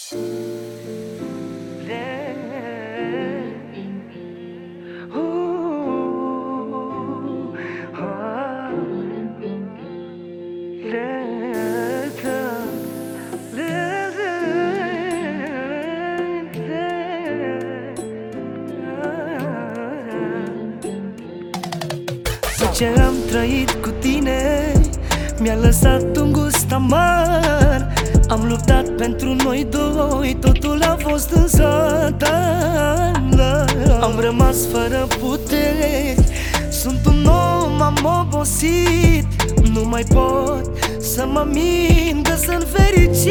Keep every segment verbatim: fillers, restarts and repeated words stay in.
Ce am trăit cu tine mi-a lăsat un gust amar. Am luptat pentru noi doi, totul a fost în zadar. Am rămas fără puteri, sunt un om, am obosit. Nu mai pot să mă mint că sunt fericit.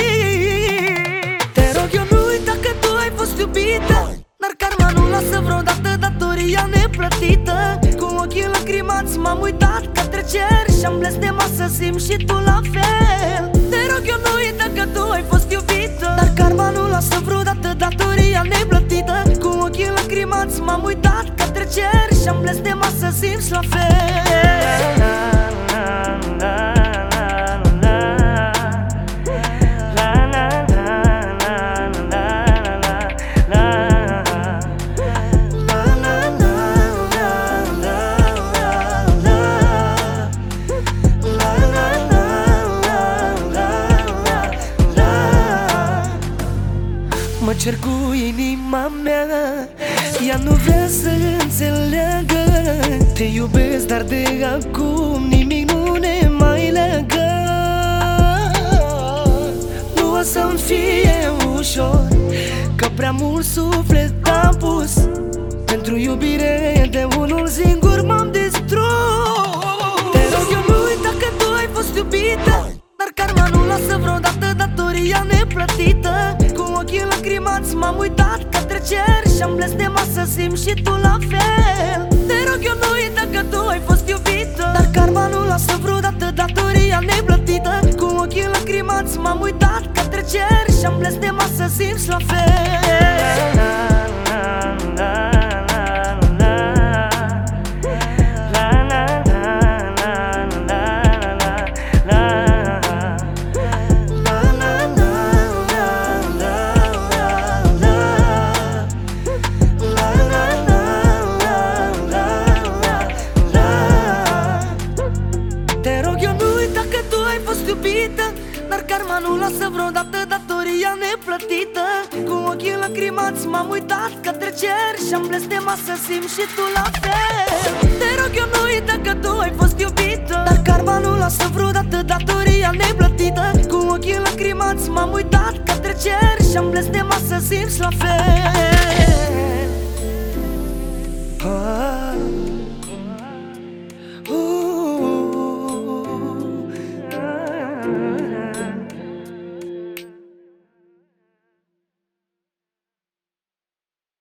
Te rog, eu nu uita că tu ai fost iubită, dar karma nu lasă vreodată datoria neplătită. Cu ochii lacrimați m-am uitat către cer și-am blestemat să simți și tu la fel. Te rog, eu nu uita că tu ai fost iubită, dar karma nu lasă vreodată datoria neplătită. Cu ochii lacrimați m-am uitat către cer și-am blestemat să simți la fel. Mă cer cu inima mea, ea nu vrea să înțeleagă. Te iubesc, dar de acum nimic nu ne mai leagă. Nu o să-mi fie ușor, că prea mult suflet am pus. Pentru iubire de unul singur m-am distrus. Te rog, eu nu uita că tu ai fost iubită, dar karma nu lasă vreodată datoria neplătită. Cu ochii lacrimați m-am uitat către cer și-am blestemat să simți și tu la fel. Te rog, eu nu uita că tu ai fost iubită, dar karma nu lasă vreodată datoria neplătită. Cu ochii lacrimați m-am uitat către cer și-am blestemat să simți la fel. Dar karma nu lasă vreodată datoria neplătită. Cu ochii lacrimați m-am uitat către cer și-am blestemat să simți și tu la fel. Te rog, eu nu uita că tu ai fost iubită, dar karma nu lasă vreodată datoria neplătită. Cu ochii lacrimați m-am uitat către cer și-am blestemat să simți la fel.